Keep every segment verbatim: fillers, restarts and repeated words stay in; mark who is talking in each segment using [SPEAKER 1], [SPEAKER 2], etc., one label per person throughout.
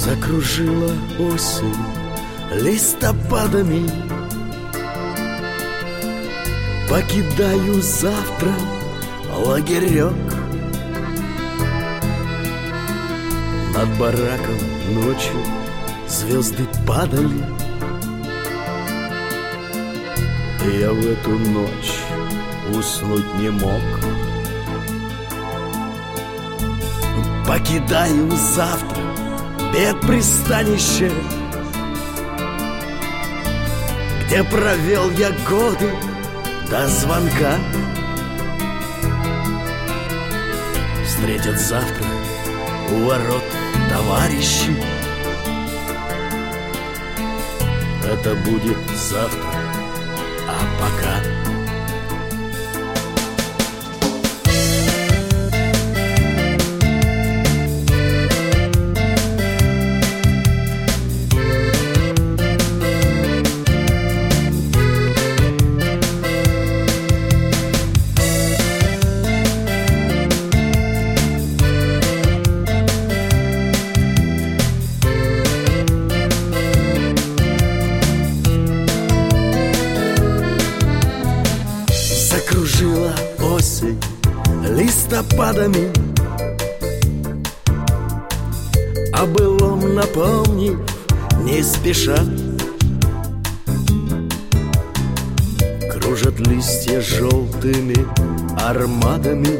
[SPEAKER 1] Закружила осень листопадами. Покидаю завтра лагерек. Над бараком ночью звезды падали. И я в эту ночь уснуть не мог. Покидаю завтра бедпристанище, где провел я годы до звонка. Встретят завтра у ворот товарищи. Это будет завтра, а пока... Закружила осень листопадами, о былом напомнив не спеша. Кружат листья желтыми армадами,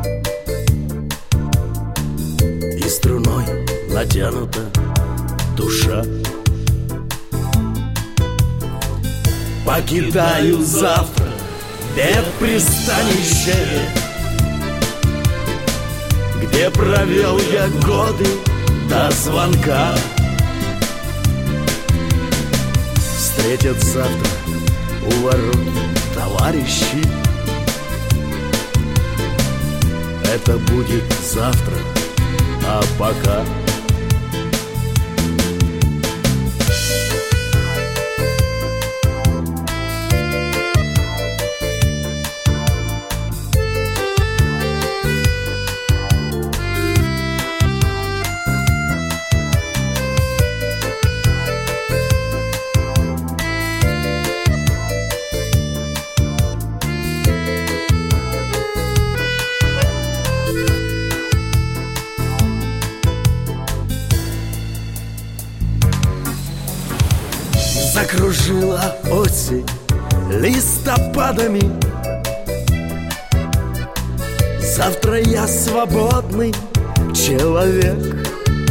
[SPEAKER 1] и струной натянута душа. Покидаю завтра бедпристанище, где провел я годы до звонка. Встретят завтра у ворот товарищи. Это будет завтра, а пока... Закружила осень листопадами. Завтра я свободный человек.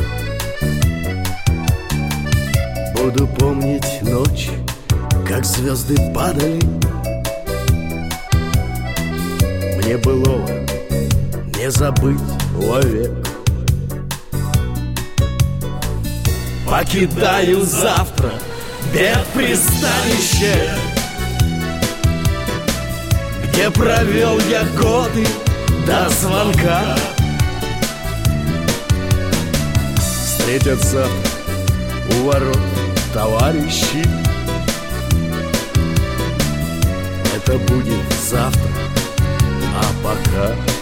[SPEAKER 1] Буду помнить ночь, как звезды падали. Мне былого не забыть вовек. Покидаю завтра бедпристанище, где провел я годы до звонка. Встретят завтра у ворот товарищи. Это будет завтра, а пока...